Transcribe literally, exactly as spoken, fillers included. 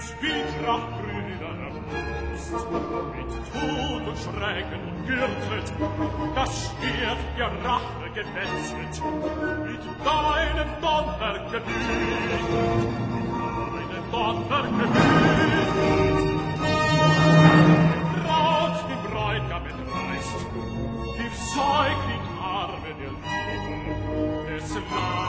Zwietrachtbrüder Brust, mit Tod und Schrecken umgürtet, das Schwert der Rache gemetzelt, mit deinem Donner geblüht, deinem Donner geblüht. Braut die Bräutigam entreißt, gib Säugling Arme der Liebe, des Landes